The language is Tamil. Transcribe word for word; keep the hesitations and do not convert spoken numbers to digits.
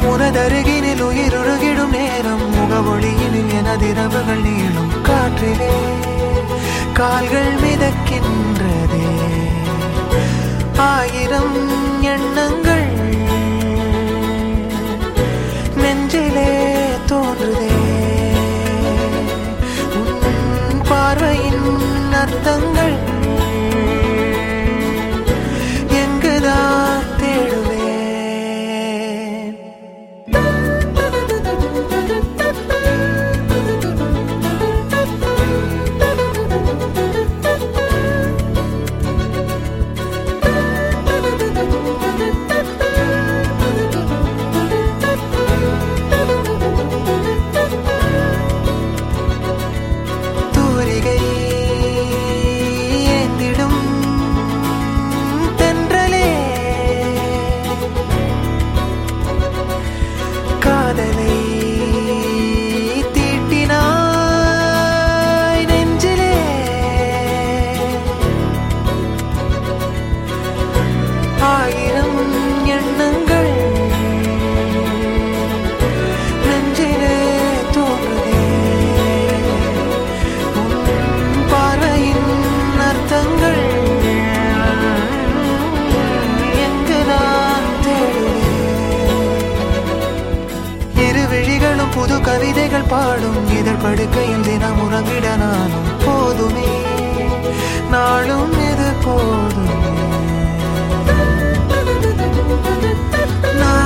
உனதருகினில் உயிருருகிடும் நேரம் முகவொளியினில் எனதிரவுகள் நீளும் காற்றிலே கால்கள் மிதக்கின்றதே ஆயிரம் எண்ணங்கள் நெஞ்சிலே தோன்றுதே உன் பார்வையின் அர்த்தங்கள் எங்குதான் தேடுவேன். காதலை தீட்டினாய் நெஞ்சிலே ஆயிரம் எண்ணங்கள் நெஞ்சிலே தோன்றுதே உன் பார்வையின் அர்த்தங்கள் எங்குதான் தேடுவேன். விழிகளும் புது கவிதைகள் பாடும் இதழ் படுக்கையில் தினம் உறங்கிட நானும் போதுமே நாளும் இது போதுமே.